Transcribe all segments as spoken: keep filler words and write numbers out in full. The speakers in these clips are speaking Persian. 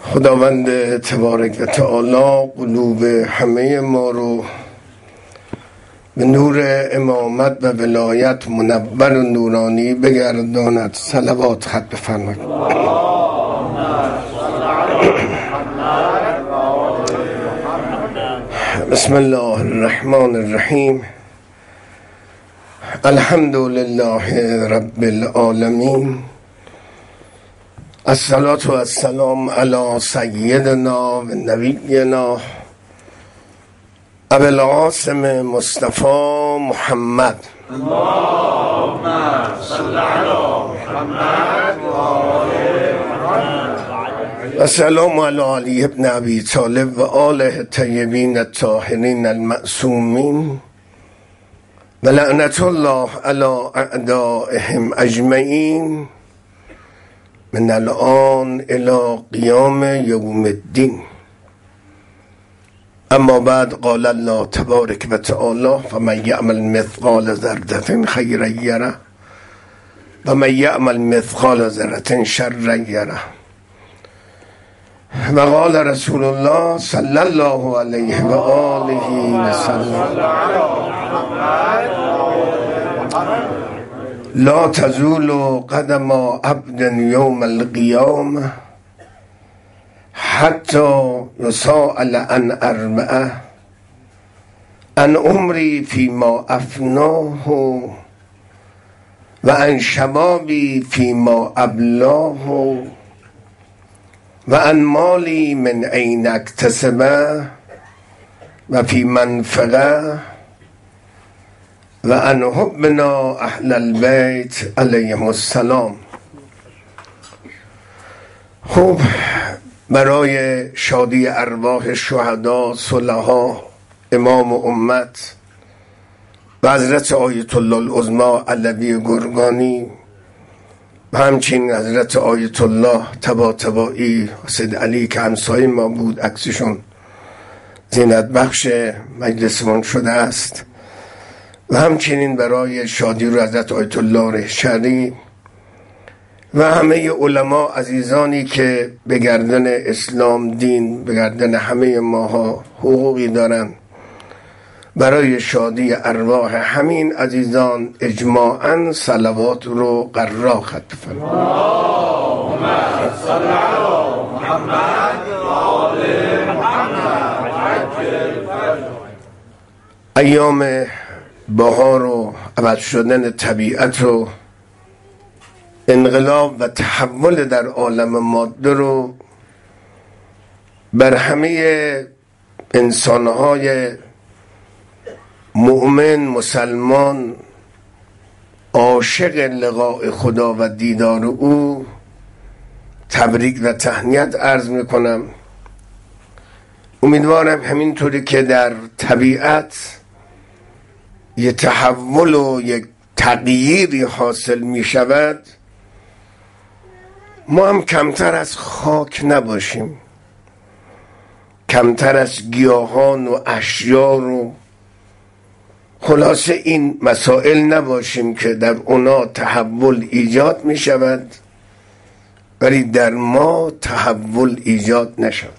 خداوند تبارک و تعالی قلوب همه ما رو به نور امامت و ولایت منور و نورانی بگرداند. صلوات خط بفرمایید. بسم الله الرحمن الرحیم. الحمد لله رب العالمین. الصلاة و السلام علی سیدنا و نبینا ابی القاسم مصطفی محمد. اللهم صل علی محمد و آل محمد. و سلام علی علی ابن ابی طالب و آله الطیبین الطاهرین المعصومین و لعنت الله علی اعدائهم اجمعین من الان الی قیام یوم الدین. اما بعد قال الله تبارک و تعالی فمن یعمل مثقال ذره خیرا یره و من یعمل مثقال ذره شرا یره. و قال رسول الله صلی الله علیه و آله و سلم لا تزول قدم عبد یوم القیامه حتی یسأل عن اربعه: عن عمری فیما افناه و عن شبابی فیما ابلاه و عن مالی من این اکتسبه و فی منفقه و عن حبنا اهل البیت علیهم السلام. خوب، برای شادی ارواح شهدا، صلحا، امام امت و حضرت آیت الله العظمی علوی گرگانی و همچنین حضرت آیت الله طباطبایی سید علی که همسایه ما بود، عکسشون زینت بخش مجلسمون شده است، و همچنین برای شادی رو حضرت آیت الله رهشری و همه علما عزیزانی که به گردن اسلام دین، به گردن همه ماها حقوقی دارن، برای شادی ارواح همین عزیزان اجماعاً صلوات رو قرار خط بفرمایید. اللهم صل علی محمد و آل محمد. عجل فرج. ایام بهار و عوض شدن طبیعت و انقلاب و تحول در عالم ماده رو بر همه انسانهای مؤمن، مسلمان، عاشق لقاء خدا و دیدار او تبریک و تهنیت عرض میکنم. امیدوارم همینطوری که در طبیعت یه تحول و یک تغییری حاصل می شود، ما هم کمتر از خاک نباشیم، کمتر از گیاهان و اشیار و خلاصه این مسائل نباشیم که در اونا تحول ایجاد می شود ولی در ما تحول ایجاد نشود.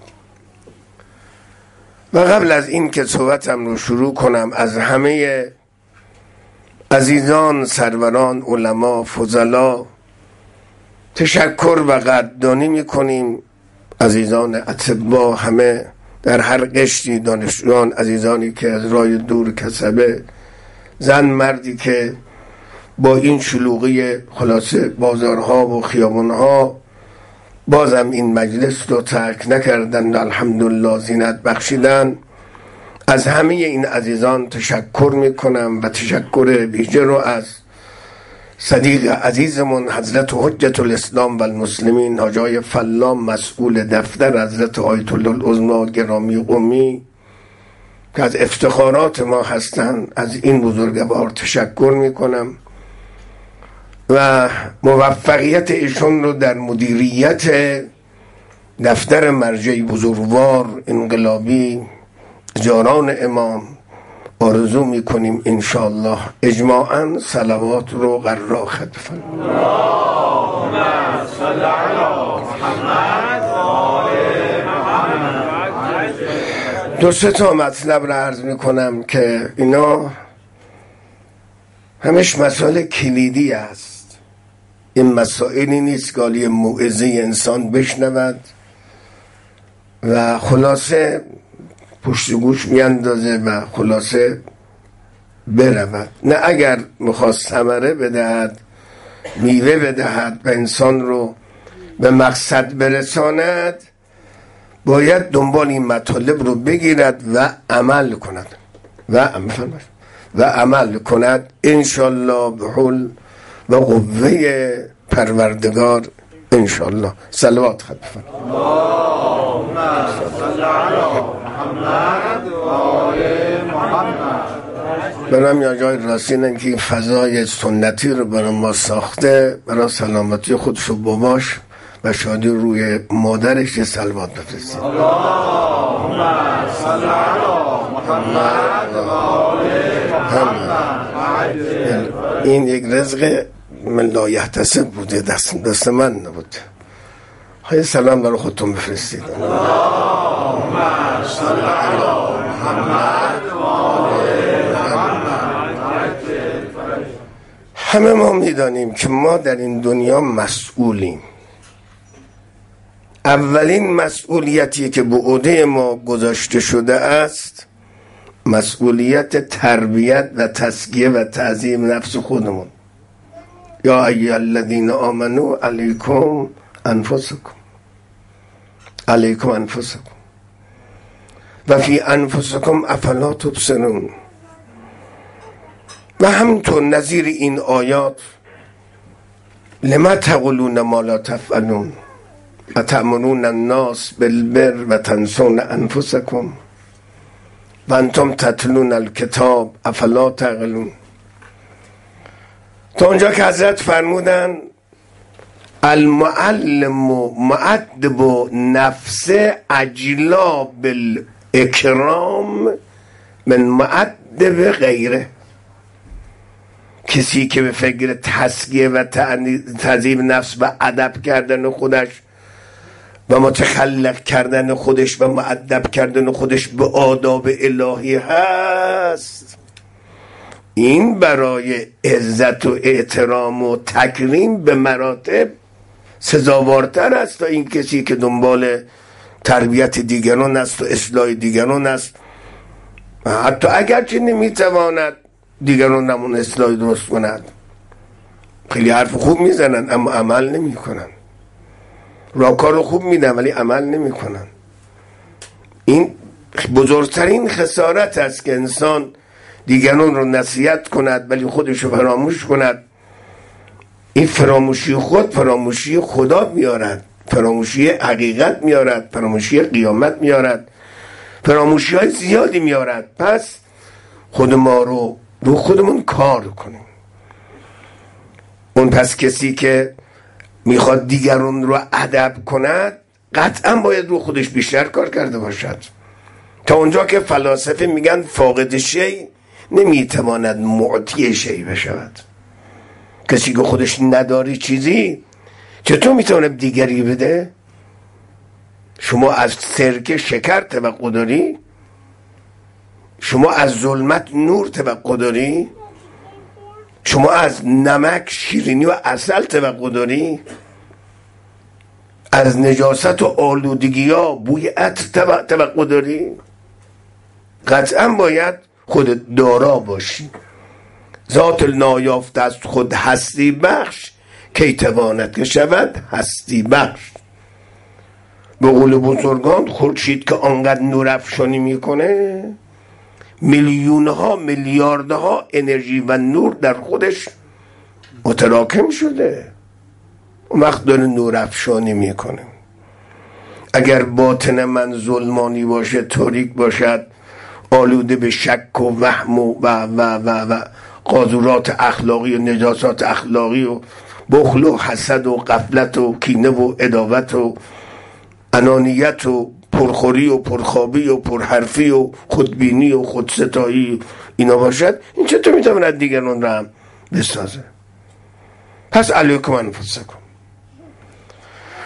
و قبل از این که صحبتم رو شروع کنم، از همه عزیزان، سروران، علما، فضلا تشکر و قدردانی میکنیم. عزیزان اطباء، همه در هر قشری، دانشجویان، عزیزانی که از راه دور، کسبه، زن مردی که با این شلوغی خلاصه بازارها و خیابانها بازم این مجلس رو ترک نکردن، الحمدلله زینت بخشیدن. از همه این عزیزان تشکر میکنم و تشکر ویژه رو از صدیق عزیزمون حضرت حجت الاسلام و المسلمین حاج آقای فلام، مسئول دفتر حضرت آیت الله العظمی گرامی قمی که از افتخارات ما هستن، از این بزرگوار تشکر میکنم و موفقیت ایشون رو در مدیریت دفتر مرجع بزرگوار انقلابی جاران امام آرزو میکنیم انشاءالله اجماعاً صلوات رو قرار خط بفرمایید. اللهم صل علی محمد و آل دو سه تا مطلب رو عرض میکنم که اینا همش مسائل کلیدی است. این مسائلی نیست که حالی موعظه انسان بشنود و خلاصه پشت گوش میاندازه و خلاصه برود. نه، اگر میخواست ثمره بدهد، میوه بدهد و انسان رو به مقصد برساند، باید دنبال این مطالب رو بگیرد و عمل کند و عمل و عمل کند انشالله به حول و قوه پروردگار انشالله. صلوات خط بفرمایید. اللهم صل علی محمد و آل محمد. برام یا جای راستینن که این فضای سنتی رو برای ما ساخته، برای سلامتی خودش و باباش و شادی روی مادرش صلوات بفرستید. اللهم صل علی محمد و آل محمد. این یک رزق من لا یحتسب بوده، دست دست من نبود. های سلام برای خودتون بفرستید. اللهم صل علی محمد و آل محمد. همه ما میدانیم که ما در این دنیا مسئولیم. اولین مسئولیتی که به عهده ما گذاشته شده است مسئولیت تربیت و تزکیه و تعظیم نفس خودمون. یا ایها الذین آمنوا علیکم انفسکم علیکم انفسکم و فی انفسکم افلا تبصرون. و همینطور نظیر این آیات لما تقولون ما لا تفعلون اتأمرون الناس بالبر و تنسون انفسکم و انتم تتلون الکتاب افلا تعقلون. تا اونجا که حضرت فرمودن المعلم معدب نفس اجلا بالاکرام من معدب غیره. کسی که به فکر تزکیه و تعظیم نفس و ادب کردن خودش و متخلق کردن خودش و مؤدب کردن خودش به آداب الهی هست، این برای عزت و احترام و تکریم به مراتب سزاوارتر است تا این کسی که دنبال تربیت دیگران است و اصلاح دیگران است، حتی اگرچه نمیتواند دیگران همون اصلاح درست کند. خیلی حرف خوب میزنن اما عمل نمی کنن، راهکار رو خوب میدن ولی عمل نمی کنن. این بزرگترین خسارت است که انسان دیگران رو نصیحت کند ولی خودش رو فراموش کند. این فراموشی خود فراموشی خدا میارد، فراموشی حقیقت میارد، فراموشی قیامت میارد، فراموشی های زیادی میارد. پس خود ما رو رو خودمون کار کنیم. اون پس کسی که میخواد دیگران رو ادب کند قطعا باید رو خودش بیشتر کار کرده باشد. تا اونجا که فلاسفه میگن فاقد شی نمیتواند معطی شی بشود. کسی که خودش نداری چیزی چطور میتواند دیگری بده؟ شما از سرکه شکر توقع داری؟ شما از ظلمت نور توقع داری؟ شما از نمک شیرینی و عسل توقع داری؟ از نجاست و آلودگی ها بوی عطر توقع داری؟ قطعا باید خود دارا باشی. ذات نایافته است خود هستی بخش، کی تواند که شود هستی بخش. به قول بزرگان خورشید که آنقدر نور افشانی میکنه میلیون ها میلیارد ها انرژی و نور در خودش متراکم شده، اون وقت داره نور افشانی میکنه. اگر باطن من ظلمانی باشه، تاریک باشد، آلوده به شک و وهم و و و و, و قاذورات اخلاقی و نجاسات اخلاقی و بخل و حسد و غفلت و کینه و عداوت و انانیت و پرخوری و پرخوابی و پرحرفی و خودبینی و خودستایی اینا باشد، این چطور میتواند دیگران را هم بسازه؟ پس علیکم انفسکم.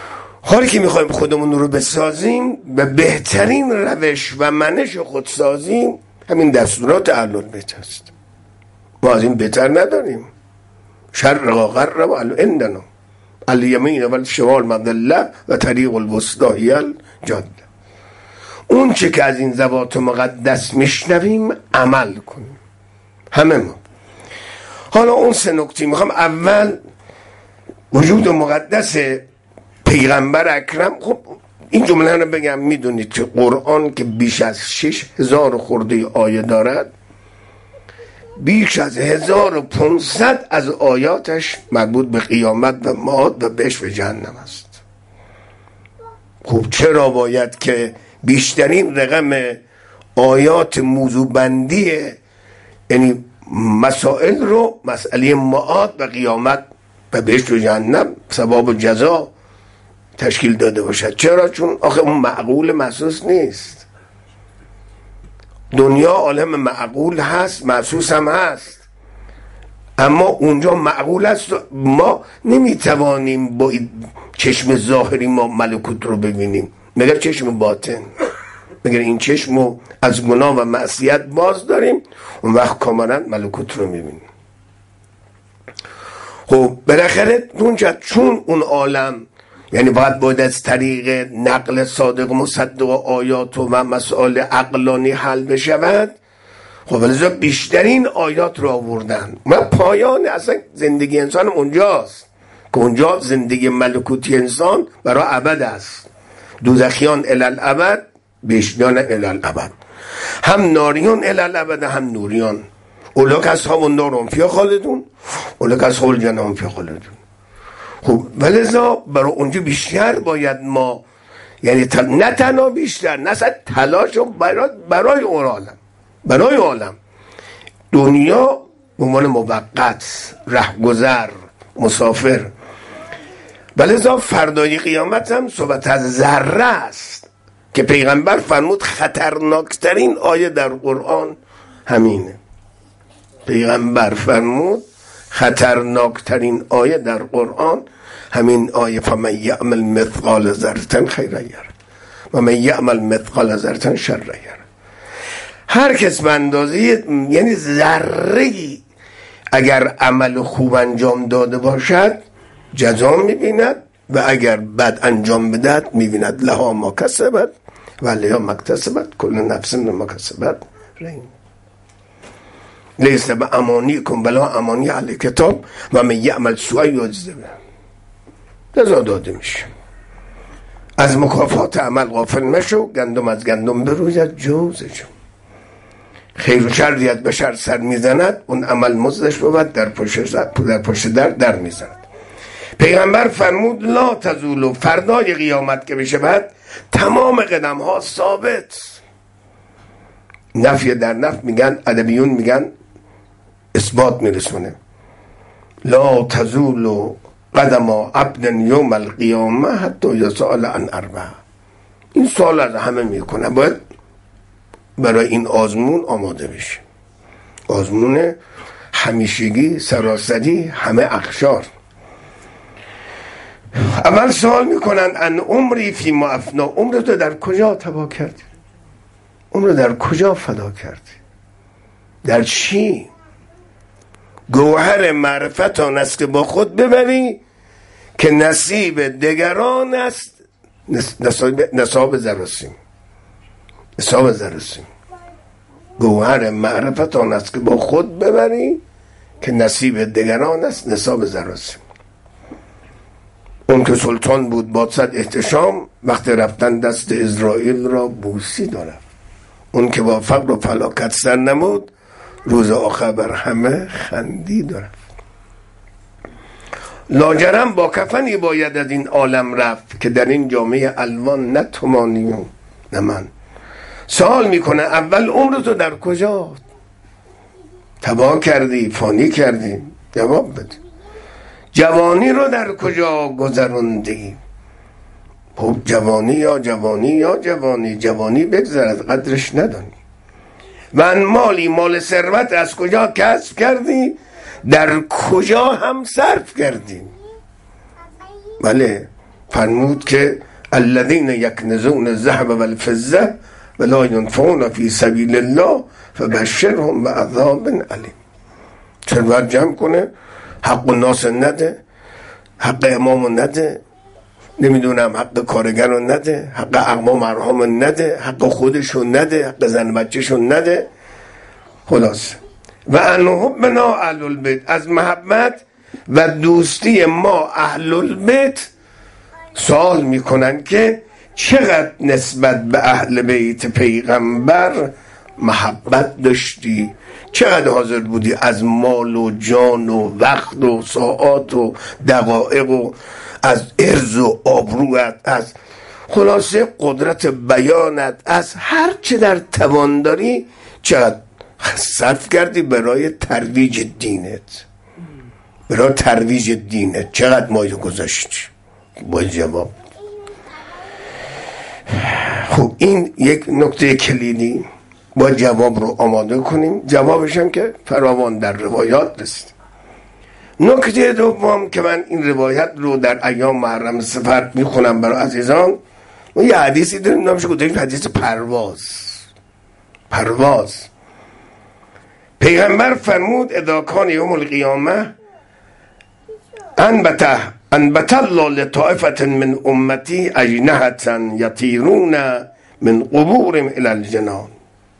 حالی که میخوایم خودمون رو بسازیم و بهترین روش و منش خود سازیم همین دستورات اهل بیت است. ما از این بهتر نداریم. شرق و غرب و عندنا الیمین و الشمال مضله و طریق الوسطی الجاده. اون چه که از این ذوات مقدس میشنویم عمل کنیم همه ما. حالا اون سه نکته میخوام. اول وجود مقدس پیغمبر اکرم. خب این جمله رو بگم، میدونید که قرآن که بیش از شش هزار خورده آیه دارد، بیش از هزار و پونصد از آیاتش مربوط به قیامت و معاد و بهشت و جهنم است. خب چرا باید که بیشترین رقم آیات موضوع بندی یعنی مسائل رو مسئله معاد و قیامت و بهشت و جهنم ثواب و جزا تشکیل داده باشد؟ چرا؟ چون آخه اون معقول محسوس نیست. دنیا عالم معقول هست، محسوس هم هست، اما اونجا معقول است. ما نمیتوانیم با چشم ظاهری ما ملکوت رو ببینیم، مگر چشم باطن. مگر این چشم رو از گناه و معصیت باز داریم، اون وقت کاملا ملکوت رو میبینیم. خب بالاخره اونجا چون اون عالم یعنی باید باید از طریق نقل صادق مصدق آیات و مسائل عقلانی حل بشود. خب ولذا بیشترین آیات رو آوردن و پایان اصلا زندگی انسان اونجاست که اونجا زندگی ملکوتی انسان برای ابد است. دوزخیان الالابد، بهشتیان الالابد، هم ناریان الالابد هم نوریان. اولاک اصحاب النار هم فیها خالدون، اولاک اصحاب الجنه هم فیها خالدون. خب ولذا برای اونجا بیشتر باید ما یعنی تل... نه تنها بیشتر نه اصلا تلاش برای برای اون عالم برای عالم دنیا به عنوان موقت، رهگذر، مسافر. ولذا فردای قیامت هم صحبت از ذره است که پیغمبر فرمود خطرناکترین آیه در قرآن همینه. پیغمبر فرمود خطرناکترین آیه در قرآن همین آیه فمن یعمل مثقال ذره خیرا یره و من یعمل مثقال ذره شر یره. هر کس به اندازه یعنی ذره‌ای اگر عمل خوب انجام داده باشد جزا میبیند و اگر بد انجام بدهد میبیند لها ما کسبت و علیها ما اکتسبت کل نفس ما کسبت رهین. لیس به امانی کن بلا امانی علی کتاب و من یعمل سوء یجزه به جزا داده میشه. از مکافات عمل غافل مشو، گندم از گندم بروید جوز جو. خیر و شری از بشر سر میزند، اون عمل مزدش بود در پشت در پشت در در میزند. پیغمبر فرمود لا تزولو، فردای قیامت که بشه بعد تمام قدم ها ثابت. نفی در نفی میگن، ادبیون میگن اثبات میرسونه. لا تزولو قدم عبد یوم القیامه حتی یسأل عن اربع. این سوال از همه میکنه، باید برای این آزمون آماده بشه. آزمون همیشگی، سراسری، همه اخشار. اول سوال میکنن ان عمری فی ما افنا، عمر تو در کجا تباه کردی؟ عمر در کجا فدا کردی؟ در چی؟ گوهر معرفت آن است که با خود ببری که نصیب دگران است. نصاب زراسیم نصاب زراسیم گوهر معرفت آن است که با خود ببری که نصیب دگران است. نصاب زراسیم. اون که سلطان بود با صد احتشام، وقت رفتن دست اسرائیل را بوسی دارد. اون که با فقر و فلاکت سر نمود، روز آخر بر همه خندی دارد. لاجرم با کفنی باید از این عالم رفت که در این جامعه الوان نه تومانیون نه من. سوال میکنه اول عمر تو در کجا تباه کردی، فانی کردی؟ جواب بده. جوانی رو در کجا گذروندی؟ خب جوانی یا جوانی یا جوانی جوانی بگذرد، قدرش ندانی. من مالی مال ثروت از کجا کسب کردی؟ در کجا هم صرف کردی؟ بله فرمود که الذین یکنزون الذهب والفضه ولا ينفقون فی سبیل الله فبشرهم بعذاب علیم. ثروت جمع کنه، حق الناس نده، حق امام نده، نمیدونم حق کارگر رو نده، حق اقوام مرحوم نده، حق خودشون نده، حق زن بچهشون نده. خلاص و انهم بنا اهل البیت، از محبت و دوستی ما اهل البیت سوال میکنن که چقدر نسبت به اهل بیت پیغمبر محبت داشتی، چقدر حاضر بودی از مال و جان و وقت و ساعات و دقایق و از عرض و آبروت، از خلاصه قدرت بیانت، از هر چه در توان داری چقدر صرف کردی برای ترویج دینت، برای ترویج دینت چقدر مایه گذاشتی. باید جواب. خب این یک نکته کلیدی، با جواب رو آماده کنیم. جوابش هم که فراوان در روایات رسید. نکته دوم که من این روایت رو در ایام محرم سفر میخونم برای عزیزان، ما یه حدیثی داریم نامش گذاشتیم حدیث پرواز. پرواز پیغمبر فرمود اذا کان یوم القیامه انبته انبت الله لطائفة من امتی اجنحة یطیرون من قبورهم الى الجنان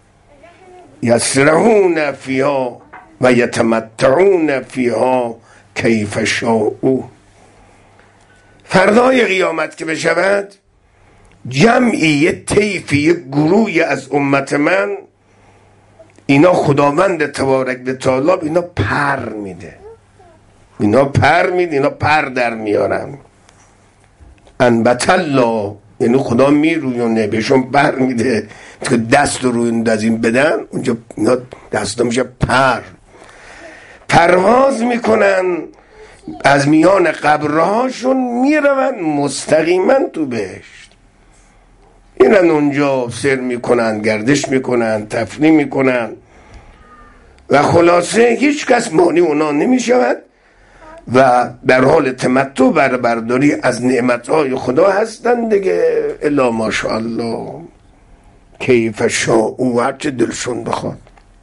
یسرحون فیها و یتمتعون فیها کیف شاءوا. فردای قیامت که بشود، جمعی، یه طیفی، یه گروهی از امت من، اینا خداوند تبارک و تعالی اینا پر میده، اینا پر میده، اینا پر در میارن. انبت الله یعنی خدا میرویونه، بهشون پر میده که دست رو روی از این بدن، اونجا اینا دستا میشه پر. پرواز میکنن از میان قبرهاشون، میرون مستقیما تو بهشت. میرن اونجا سر میکنن، گردش میکنن، تفریح میکنن و خلاصه هیچ کس مانع اونا نمیشود و در حال تمتع بر برداری از نعمتهای خدا هستن دیگه. الا ماشاءالله کیف شاءوا، هر چه دلشون بخواد.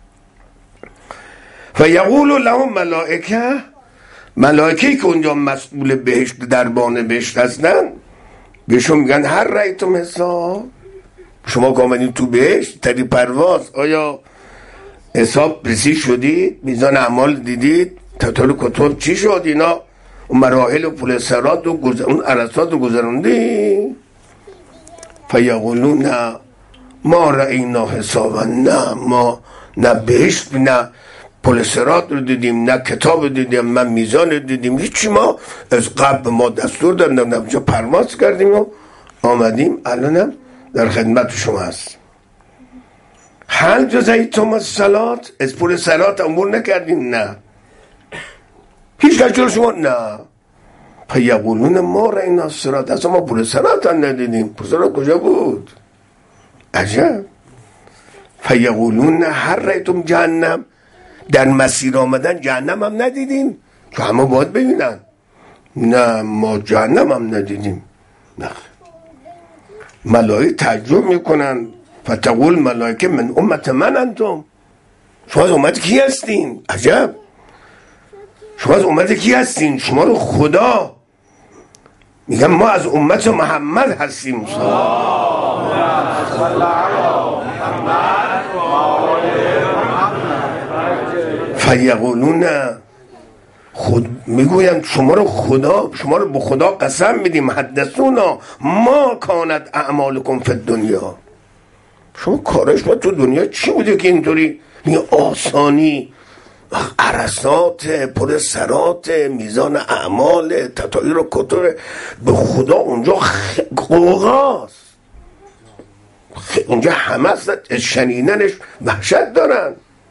و یقول لهم ملائکه، ملائکه‌ای که اونجا مسئول بهشت دربان بهشت هستن بهشون میگن هر رأیتم حساب، شما که آمدین تو بهشت تری پرواز، آیا حساب رسید شدید؟ میزان اعمال دیدید؟ تطور کتب چی شد؟ اینا اون مراحل و پول سرات و گذر... اون عرصات رو گذروندی؟ فیقولون نه ما رأینا حسابا، نه ما نه بهشت، نه پول سرات رو دیدیم، نه کتاب دیدیم، من میزان رو دیدیم، هیچی. ما از قبل ما دستور دادن، نمیجا پرواز کردیم و آمدیم، الانم در خدمت شما هست. هل جزیتم الصلات، از پول سرات امور نکردیم؟ نه. هیچ کجور شما؟ نه. فیقولون ما رأینا الصلات، اصلا ما پول سرات هم ندیدیم. پول سرات کجا بود؟ عجب. فیقولون هر رأیتم جهنم، در مسیر آمدن جهنم هم ندیدیم که همه باید ببینن. نه ما جهنم هم ندیدیم. نه. ملائکه تعجب میکنن، فتقول ملائکه من امت من انتم، شما از امت کی هستین؟ عجب، شما از امت کی هستین؟ شما رو خدا میگن ما از امت محمد هستیم. فیقولون خود میگویم شما رو خدا، شما رو به خدا قسم میدیم، حدثونا ما کانت اعمالکم فی الدنیا، شما کارش ما تو دنیا چی بوده که اینطوری می آسانی عرصات پر سرات میزان اعمال تطایر و کتر به خدا اونجا قوغاست، اونجا همه هست، شنیدنش وحشت دارن.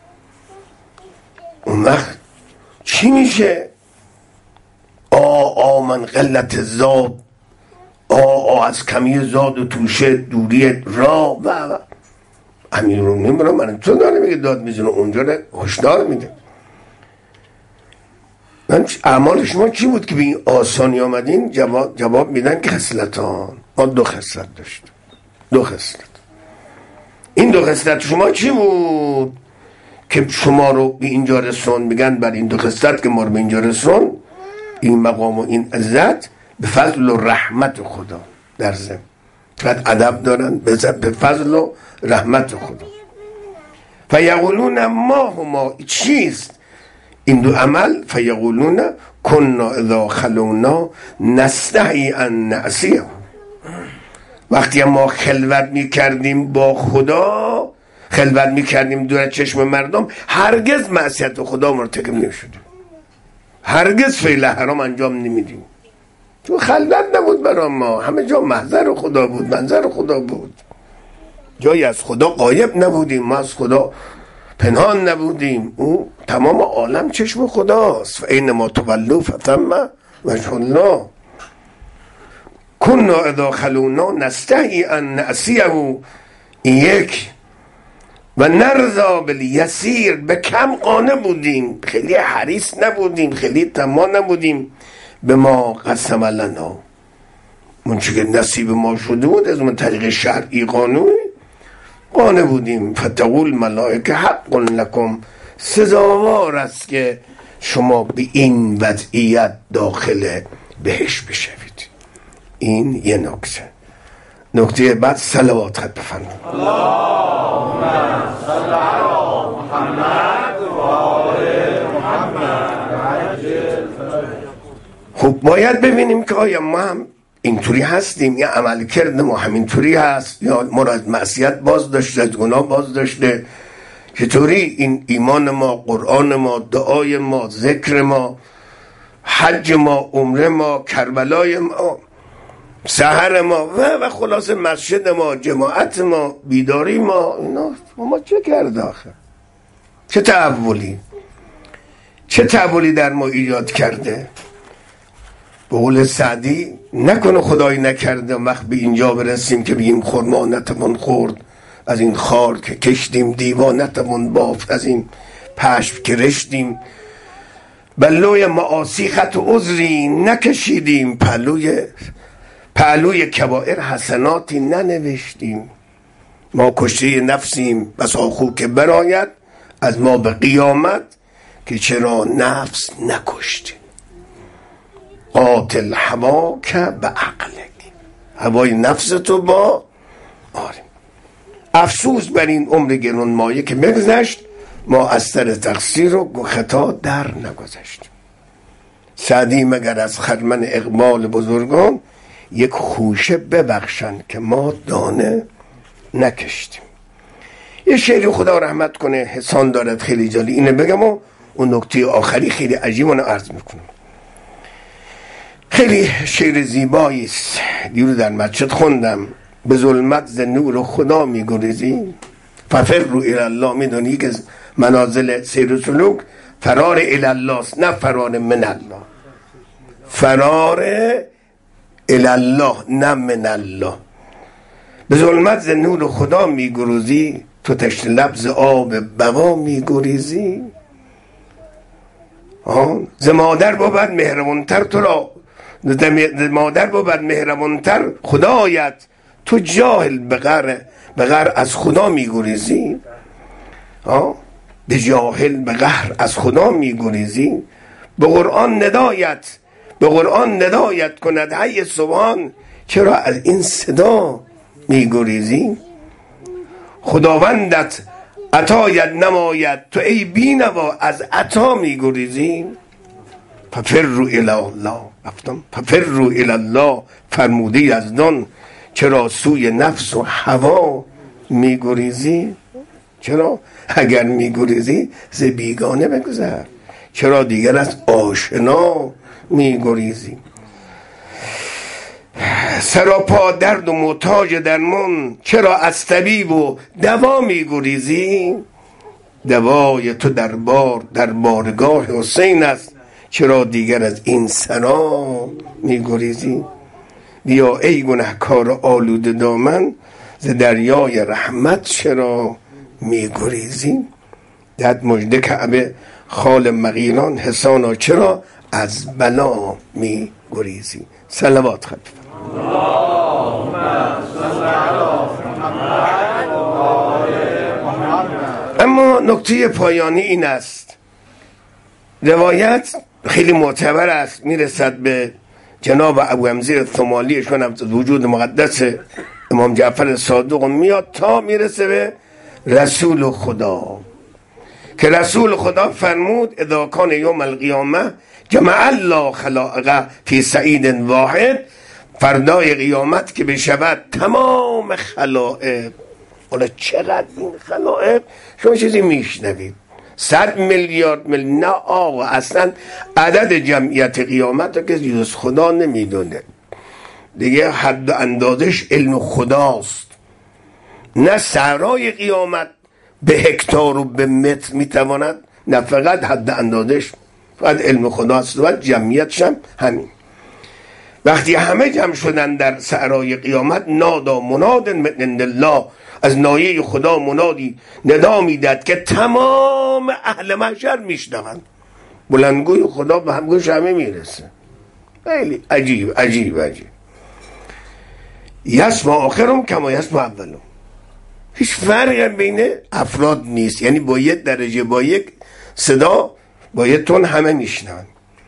اون وقت چی میشه؟ آ آ من قلت زاد، آ آ از کمی زاد و توشه دوری را و و امیر رو نمیرم من تو داره میگه داد میزنه، اونجا هشدار میده. اعمال شما چی بود که به این آسانی آمدین؟ جواب, جواب میدن که خصلتان. ما دو خصلت داشت، دو خصلت. این دو خصلت شما چی بود که شما رو به اینجا رسون؟ میگن بر این دو خصلت که ما رو به اینجا رسون، این مقام و این عزت، به فضل و رحمت خدا. در ضمن فقط ادب دارن، به فضل و رحمت خدا. فیقولون ما هما، چیست این دو عمل؟ فیقولون کنا اذا خلونا نستحی ان نعصیه. وقتی ما خلوت میکردیم با خدا، خلوت میکردیم دور چشم مردم، هرگز معصیت خدا مرتکب نمیشدیم، هرگز فعل حرام انجام نمیدیم، چون خلوت نبود برای ما. همه جا محضر خدا بود، منظر خدا بود، جایی از خدا غایب نبودیم، ما از خدا پنهان نبودیم. او تمام عالم چشم خداست. فاینما تولوا فثم وجه الله. کنا اذا خلونا نستحی ان نعصیه، یک. و نرضا بالیسیر، به کم قانع بودیم، خیلی حریص نبودیم، خیلی طماع نبودیم. به ما قسم لنا، اون چی که نصیب ما شده بود از من طریق شرعی قانونی قانع بودیم. فتقول ملائکه حق لکم، سزاوار است که شما به این وضعیت داخل بهشت بشوید. این یه نکته. نکته بعد صلوات خط بفرمایید. اللهم صل علی محمد و آل محمد. خب باید ببینیم که آیا ما هم اینطوری هستیم، یا عمل کرد ما همینطوری هست، یا ما را از معصیت باز داشته، از گناه باز داشته. چطوری این ایمان ما، قرآن ما، دعای ما، ذکر ما، حج ما، عمره ما، کربلای ما، سحر ما و و خلاص مسجد ما، جماعت ما، بیداری ما، اینا ما چه کرده آخه؟ چه تحولی چه تحولی در ما ایجاد کرده؟ به قول سعدی نکنه خدایی نکرده وقت به اینجا برسیم که بگیم خرما نتوان خورد از این خار که کشتیم، دیوا نتوان بافت از این پشم که رشتیم، بلوی معاصی خط و عذری نکشیدیم، پهلوی پهلوی کبائر حسناتی ننوشتیم. ما کشته نفسیم، بسا خو که براید از ما به قیامت که چرا نفس نکشتیم. قاتل هوا که به عقلک، هوای نفس تو با آریم. افسوس بر این عمر گران مایه که بگذشت، ما از سر تقصیر و خطا در نگذشتیم. سعدی مگر از خرمن اقبال بزرگان یک خوشه ببخشند که ما دانه نکشتیم. یه شعری خدا رحمت کنه حسان دارد خیلی جالی، اینه بگم و اون نکته آخری خیلی عجیب اونو عرض میکنم. خیلی شعر زیبایی است، دیرو در مسجد خوندم. به ظلمت ز نور خدا میگریزی، ففروا الی الله. میدونی که منازل سیر و سلوک فرار الی الله است، نه فرار من الله. فرار الی الله نه من الله. به ظلمت ز نور خدا میگریزی، تو تشت لب آب بقا میگریزی. ز مادر بود مهربانتر تو را، مادر بود مهربانتر خدایت، تو جاهل بغیر بغیر از خدا میگریزی. به جاهل بغیر از خدا میگریزی. به قرآن ندایت به قرآن ندایت کند حی سبحان، چرا از این صدا میگریزی. خداوندت عطایت نماید، تو ای بینوا از عطا میگریزی. ففروا الی الله، گفتم ففروا الی الله فرموده یزدان، چرا سوی نفس و هوا میگریزی. چرا اگر میگریزی ز بیگانه بگذر، چرا دیگر از آشنا میگریزی. سراپا درد و محتاج درمان، چرا از طبیب و دوا میگریزی. دوای تو دربار در بارگاه حسین است، چرا دیگر از این سرا میگریزی. بیا ای گنهکار آلوده دامن، ز دریای رحمت چرا میگریزی. دد مژده کعبه خال مغیلان، حسانا چرا از بلا می گریزی. صلوات خط اللهم صل علی محمد و آل محمد. اما نکته پایانی این است، روایت خیلی معتبر است، میرسد به جناب ابو امزیر ثمالی شون از وجود مقدس امام جعفر صادق میاد تا میرسه به رسول خدا که رسول خدا فرمود اذا کان یوم القیامه جمع الله خلائق فی سعید واحد، فردای قیامت که بشود تمام خلائق، حالا چقدر این خلائق شما چیزی میشنوید، صد میلیارد میلیارد، نه آقا اصلا عدد جمعیت قیامت رو که جز خدا نمیدونه دیگه، حد و اندازش علم خداست، نه صحرای قیامت به هکتار و به متر میتواند، نه فقط حد اندازش فقط علم خداست و جمعیتش هم همین. وقتی همه جمع شدن در صحرای قیامت، نادا مناد من عند الله، از نایه خدا منادی ندا میداد که تمام اهل محشر میشنوند، بلندگوی خدا به همگوش همه میرسه. خیلی عجیب عجیب عجیب. یسمع آخرم کما یسمع اولم، هیچ فرق بین افراد نیست، یعنی با یک درجه با یک صدا با یک تون همه میشنوند.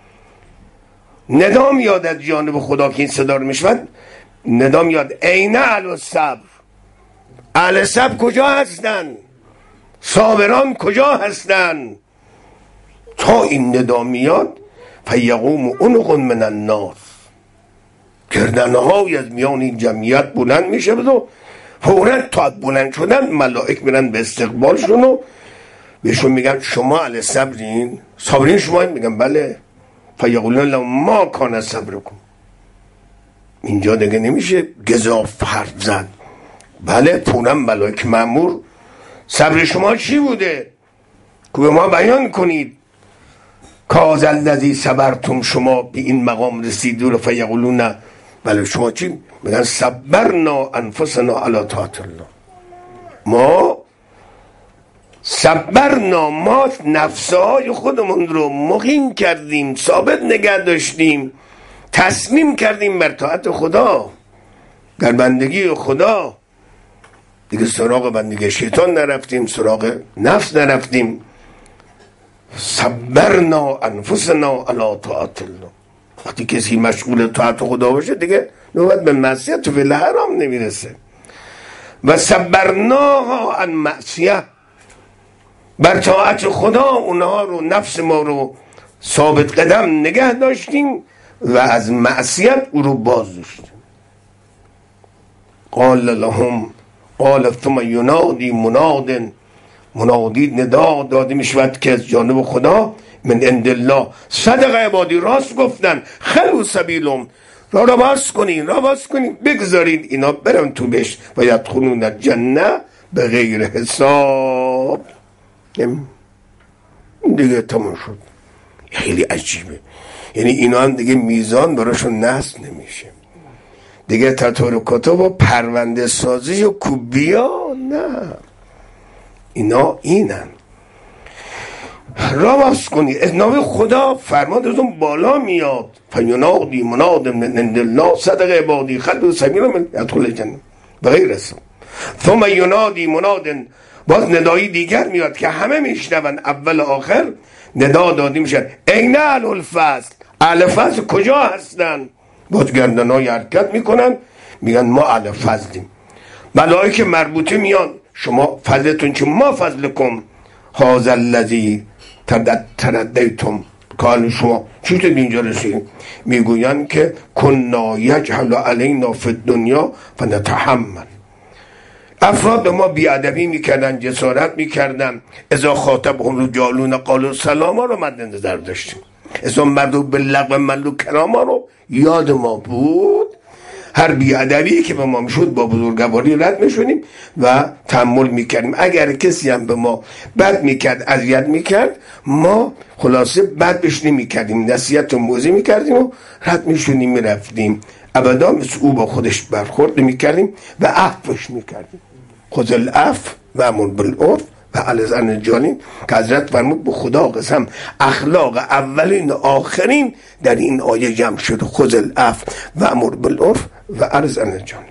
ندا میاد از جانب خدا که این صدا رو میشنوند، ندا میاد عین اهل الصبر، اهل صبر کجا هستن، صابران کجا هستن؟ تا این ندا میاد فیقوم عنق من الناس، گردنهای از میان این جمعیت بلند میشه و فوراً تا بلند شدن ملائک میرن به استقبالشون و بهشون میگن شما اهل صبرین؟ صابرین شما؟ میگن بله. فیقولون لهم ما کان صبرکم، اینجا دیگه نمیشه گزاف حرف زد، بله فوراً ملائک مأمور صبر شما چی بوده که به ما بیان کنید. کاز الذی صبرتم، شما به این مقام رسیدید. و فیقولون نه بله شما چی؟ میگن صبرنا انفسنا علی طاعت الله، ما صبرنا، ما نفسهای خودمون رو مقیم کردیم، ثابت نگه داشتیم، تصمیم کردیم بر طاعت خدا، در بندگی خدا، دیگه سراغ بندگی شیطان نرفتیم، سراغ نفس نرفتیم. صبرنا انفسنا علی طاعت الله، وقتی کسی مشغول طاعت خدا باشه دیگه نوبت به معصیت و فعل حرام نمیرسه. و صبرناها عن معصیه، بر طاعت خدا اونها رو، نفس ما رو ثابت قدم نگه داشتیم و از معصیت او رو باز داشتیم. قال لهم قال ثم ینادی مناد، منادی ندا داده می شود که از جانب خدا من عند الله صدق عبادی، راست گفتن، خلو سبیلم، را را باز کنین، را باز کنین، بگذارید اینا برن تو بهش و یدخلون الجنه به غیر حساب. دیگه تمام شد. خیلی عجیبه، یعنی اینا هم دیگه میزان براشون نصب نمیشه دیگه، تطارکاتو و پرونده سازی و کوبیا نه، اینا اینن. را باز کنی، از نام خدا فرمان از اون بالا میاد. فینادی مناد من عند الله صدق عبادی خلو سبیلهم من یدخل الجنه بغیر حساب. ثم ینادی مناد، باز ندایی دیگر میاد که همه میشنون، اول آخر ندا دادی میشن این اهل الفضل، اهل فضل کجا هستن؟ باز گردنهای حرکت میکنن میگن ما اهل فضلیم. ملائکه مربوطه میان شما فضلتون چه؟ ما فضلکم هذا الذی تردیتم، کال شما چی تو اینجا رسید؟ میگوین که کنا یجهل علینا فی الدنیا فنتحمل، افراد به ما بیادبی میکردن، جسارت میکردن، اذا خاطبهم رجالون قالوا سلاما رو مد نظر داشتیم، اذا مردو باللغو ملو کراما رو یاد ما بود. هر بیادبی که به ما میشد با بزرگواری رد میشونیم و تحمل میکردیم. اگر کسی هم به ما بد میکرد، اذیت میکرد، ما خلاصه بد بهش نمیکردیم، نصیحت و موعظه میکردیم و رد میشونیم میرفتیم، ابدا مثل او با خودش برخورد نمیکردیم و عفوش میکردیم. خذ العفو وامر بالعرف و الزن جانین که حضرت فرمود به خدا قسم اخلاق اولین و آخرین در این آیه جمع شد. خذ العفو و امر بالعرف و الزن جانین.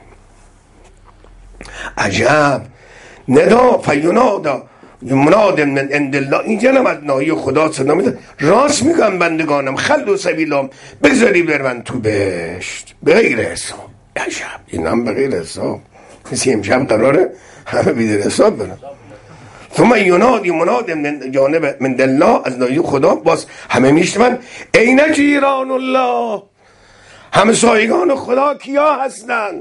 عجب ندا فینادا مناد من عند الله. اینجا هم از ناحیه خدا صدا میده راست میگم بندگانم خلو سبیلام بگذاری برون تو بهشت به غیر حساب. عجب این هم به غیر حساب کسی امشب قراره همه بیدر حساب برن. ثم ینادی مناد من جانب من الله از ناحیه خدا باز همه میشنون این جیران الله همسایگان خدا کیا هستن؟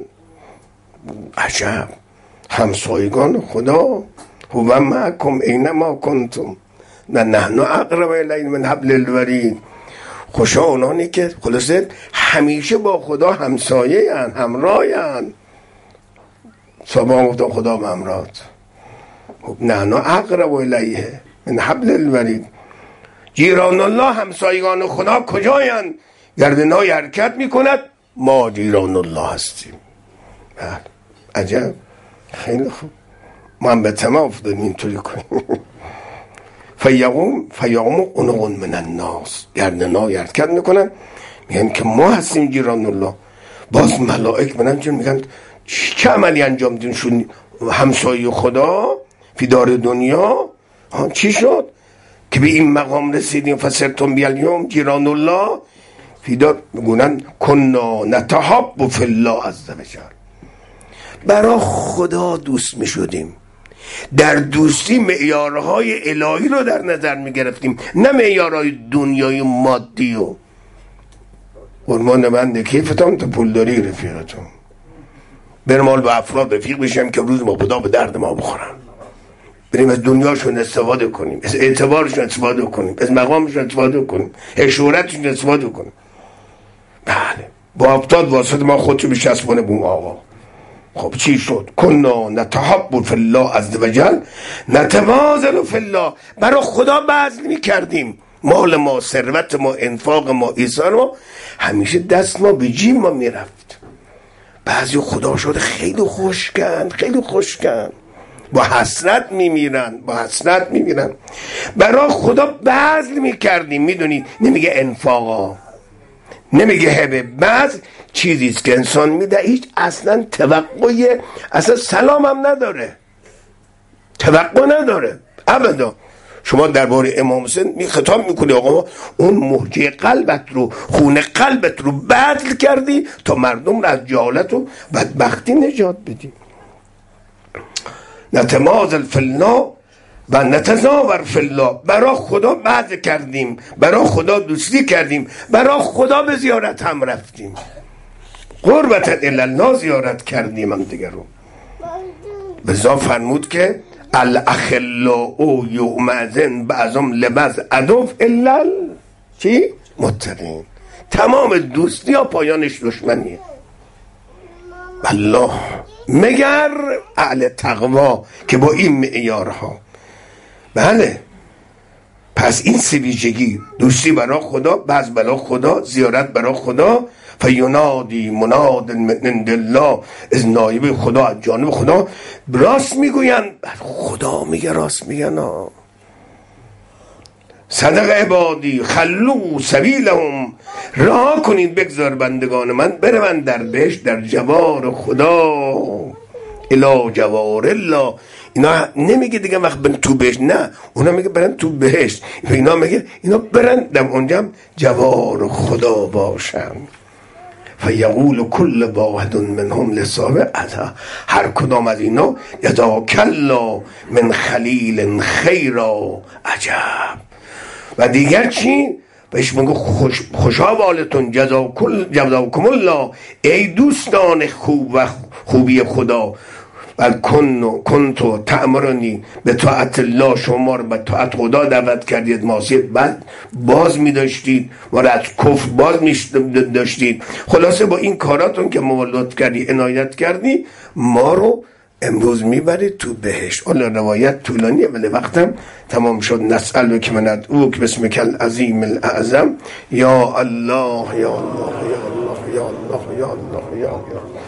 عجب همسایگان خدا هو معکم اینما کنتم و نحن اقرب الیه من حبل الورید. خوشا اونانی که خلاصه همیشه با خدا همسایه هن همراه هن. صبح گفتم خدا با همراهت. نحن اقرب الیه من حبل الورید. جیران الله همسایگان خدا کجایند؟ گردنهای حرکت میکند ما جیران الله هستیم. عجب خیلی خوب ما هم به تمام افتادیم اینطوری کنیم. فیقوم فیقوم اونقون من الناس گردنهای حرکت میکنن میگن که ما هستیم جیران الله. باز ملائک منم چون میگن چه عملی انجام دین شد همسایه خدا فی دار دنیا ها چی شد که به این مقام رسیدیم فسرتم بیالیوم جیران الله فی دار میگونن کنا نتحب فی الله عز وجل. برای خدا دوست می شدیم در دوستی معیارهای الهی رو در نظر می گرفتیم نه معیارهای دنیای مادی و قرمان بنده کیفتان تا پولداری رفیقتون برمال با افراد رفیق بشیم که روز ما خدا به درد ما بخورن. بریم از دنیاشون استفاده کنیم از اعتبارشون استفاده کنیم از مقامشون استفاده کنیم از شهرتشون استفاده کنیم. بله با افتاد واسط ما خودشو بشسبونه بوم آقا. خب چی شد؟ کنا نتحب فی الله عز وجل نتواضع فی الله. برای خدا بذل می کردیم مال ما ثروت ما انفاق ما ایثار ما همیشه دست ما به جیب ما می رفت. بعضی خدا شده خیلی خوشگن خیلی خوشگن با حسرت می میرن با حسرت می میرن. برای خدا بذل می کردیم. میدونی نمیگه انفاقا نمیگه هبه بعض چیزیست که انسان میده هیچ اصلا توقعی اصلا سلام هم نداره توقع نداره ابدا. شما درباره امام حسین می خطاب میکنی آقا اون موجه قلبت رو خون قلبت رو بذل کردی تا مردم رو از جهالت و بدبختی نجات بدی. نتمازل فی الله و نتزاور فی الله. برای خدا بذل کردیم برای خدا دوستی کردیم برای خدا به زیارت هم رفتیم قربت الله زیارت کردیم هم دیگر رو. بزا فرمود که الاخلاء یومئذ بعضهم لبعض عدو الا چی؟ متقین. تمام دوستی ها پایانش دشمنیه. الله مگر اهل تقوا که با این معیارها. بله پس این سه ویژگی دوستی برای خدا بذل برای خدا زیارت برای خدا فینادی مناد من عند الله از نایب خدا از جانب خدا راست میگوین خدا میگه راست میگن ها. صدق عبادی خلو سبیلهم راه کنید بگذار بندگان من برون در بهشت در جوار خدا الا جوار الله. اینا نمیگه دیگه وقت برن تو بهشت نه اونا میگه برن تو بهشت اینا میگه اینا برن در اونجا جوار خدا باشن. فیقول کل واحد منهم لصاحبه هر کدام از اینا جزاک الله من خلیل خیرا. عجب. و دیگر چی؟ بهش میگه خوش خوشا بالتون جزاکم الله ای دوستان خوب و خوبی خدا و کنتو تأمرنی به طاعت الله شما رو به طاعت خدا دعوت کردید معصیت بعد باز می داشتید و را از کفر باز می داشتید. خلاصه با این کاراتون که مولد کردی عنایت کردی ما رو امروز میبرید تو بهشت. اون روایت طولانیه ولی وقتم تمام شد. نسأل که من ادعوک بسمک العظیم الاعظم یا الله یا الله یا الله یا الله یا الله یا الله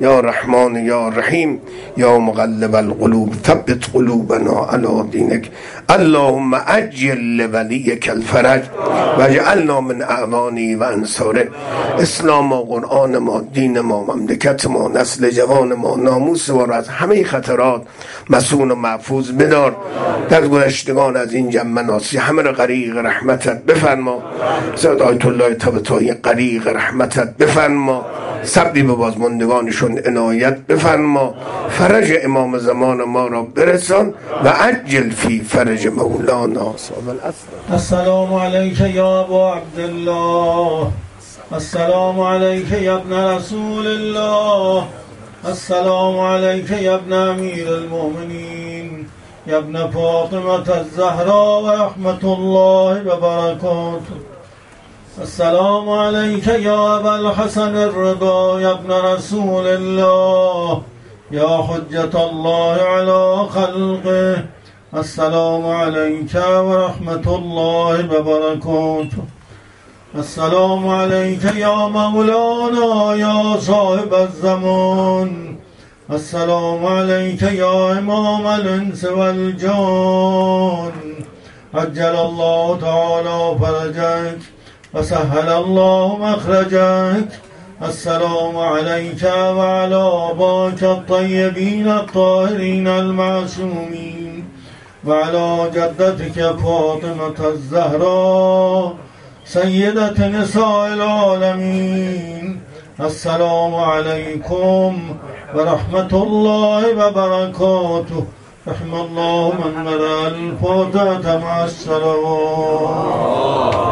یا رحمان یا رحیم یا مقلب القلوب ثبت قلوبنا علی دینک اللهم عجل لولیک الفرج و اجعلنا من اعوانی و انصاره. اسلام و قرآن ما، دین ما، مملکت ما، نسل جوان ما، ناموس ما را از همه خطرات مسون و محفوظ بدار. در گذشتگان از این جمع ناسی همه را غریق رحمتت بفرما. سید آیت الله طباطبایی غریق رحمتت بفرما. سبدی به بازماندگانشون عنایت بفرما. فرج امام زمان ما را برسان و عجل فی فرج مولانا صاحب العصر. السلام علیک یا ابا عبدالله، السلام علیک یا ابن رسول الله، السلام علیک یا ابن امیر المؤمنین، یا ابن فاطمة الزهرا و رحمت الله و برکاته. السلام علیک یا ابا الحسن الرضا، یا ابن رسول الله، یا حجت الله علی خلقه. السلام علیک و رحمت الله و برکاته. السلام علیک یا مولانا یا صاحب الزمان. السلام علیک یا امام الانس والجان. عجل الله تعالی فرجک و سهل الله مخرجک. السلام علیک و علی آباک الطیبین الطاهرین المعصومین و علی جدتک فاطمة الزهرا سیدت نساء العالمین. السلام علیکم و رحمت الله و برکاته. رحم الله من قرأ الفاتحة مع الصلوات.